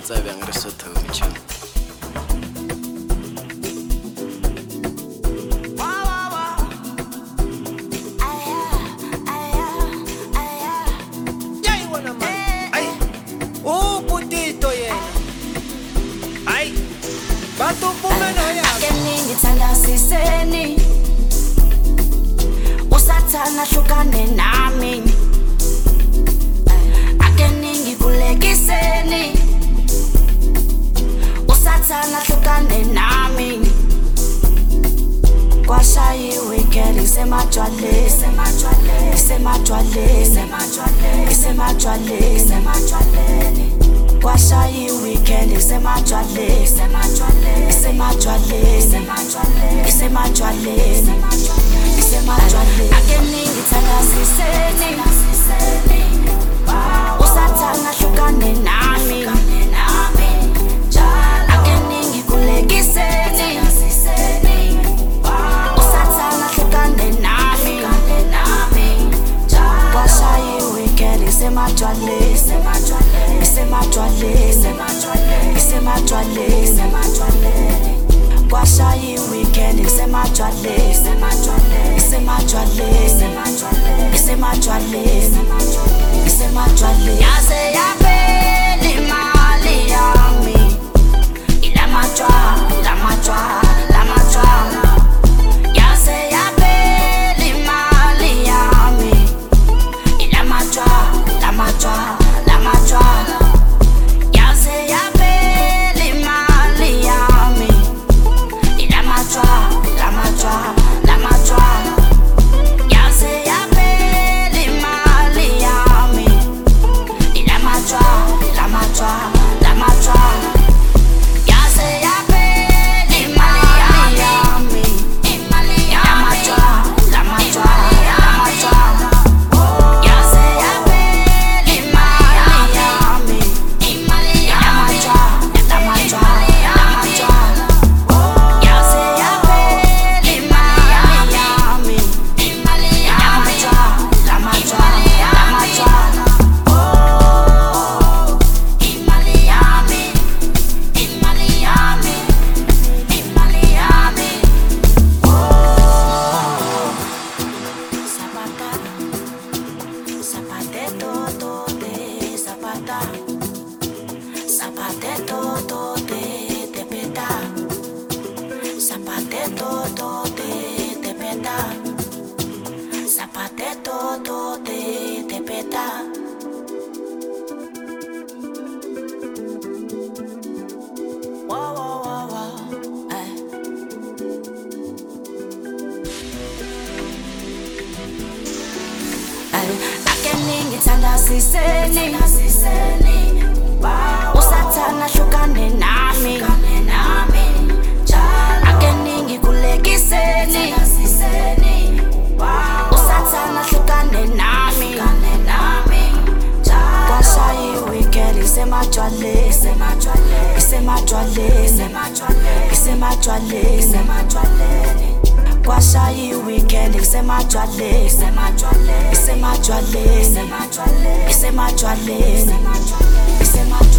tsa bjang re sothotše. Ngithanda siseni usathana hlukane nami akeningi kulekiseni usathana hlukane nami kwashaya weekend isemajwaleni kwashaya weekend isemajwaleni akeningi ngithanda siseni usathana hlukane nami akeningi kulekiseni usathana hlukane nami kwashaya weekend isemajwaleni kwashaya weekend isemajwaleni yaze yaphela imali yami ilamajwa yaze yaphela imali yami ilamajwa yaze yaphela imali yami ilamajwa yaze yaphela imali yami ilamajwa yaze yaphela imali yami ilamajwa yaze yaphela imali yami akeningi ngithanda siseni usathana hlukane nami akeningi kulekiseni usathana hlukane nami kwashaya weekend isemajwaleni kwashaya weekend isemajwaleni